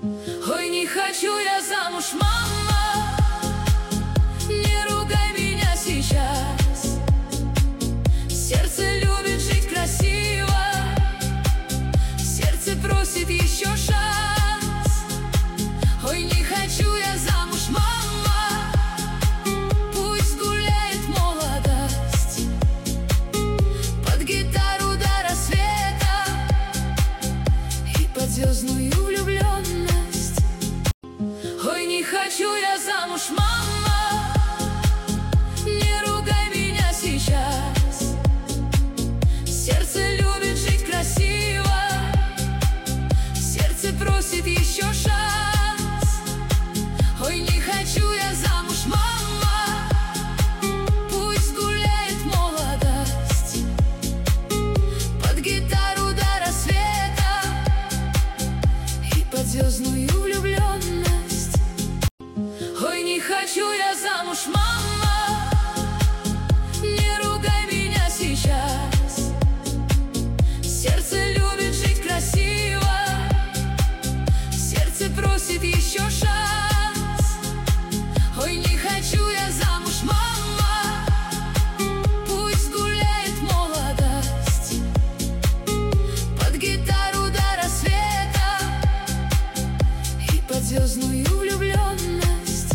Ой, не хочу я замуж, мама, не ругай меня сейчас. Сердце любит жить красиво, сердце просит еще шанс. Ой, не хочу я замуж, мама, пусть гуляет молодость под гитару до рассвета и под звездную влюбленность. Ой, не хочу я замуж, мама, не ругай меня сейчас. Сердце любит жить красиво, сердце просит еще шанс. Ой, не хочу я замуж, мама, пусть гуляет молодость под гитару до рассвета и под звездную влюбленность. Ой, не хочу я замуж, мама, не ругай меня сейчас. Сердце любит жить красиво, сердце просит еще